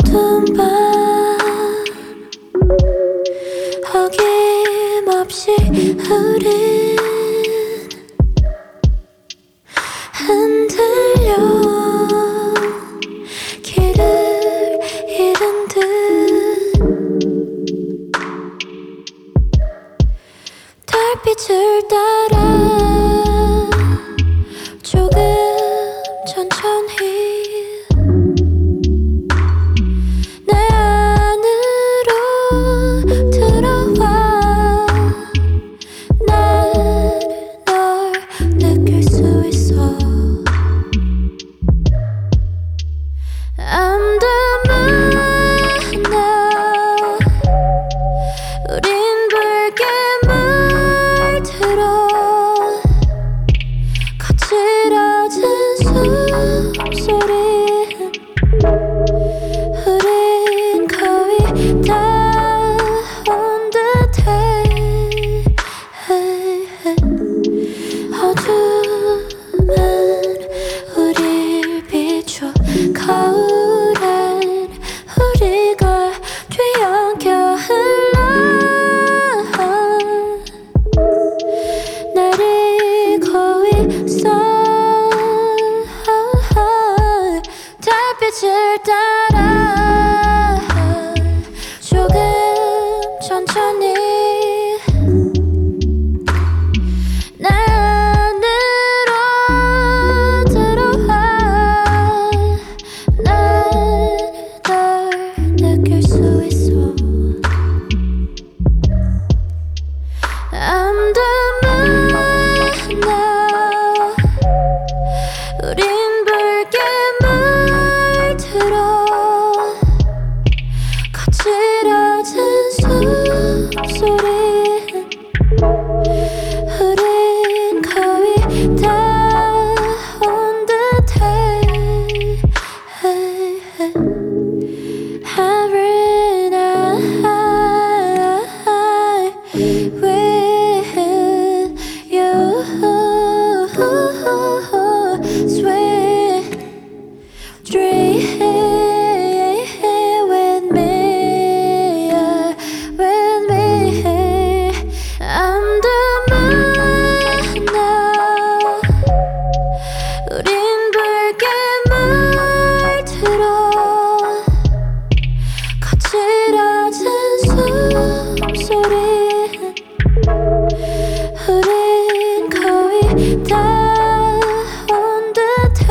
어두운 밤 어김없이 우린 흔들려 길을 잃은 듯 달빛을 따라 조금 천천히 내 안으로 들어와 난 널 느낄 수 있어. I'm the moon now. 우린 붉게 물들어 거칠어진 숨소리. 우린 거의 다 온 듯해. 어둠은 우릴 비춰 거울엔 우리가 뒤엉켜 흘러 내리고 있어. 달빛을 따라 조금 천천히 내 안으로 들어와 난 널 느낄 수 있어. I'm the moon now. 우린 붉게 물들어 거칠어진 숨소리. 우린 거의 다 온 듯해. Every night with you, sweet dream with me, with me. I'm the moon now. 우린 붉게 물들어 거칠어진 숨소리. 우린 거의 다 온 듯해.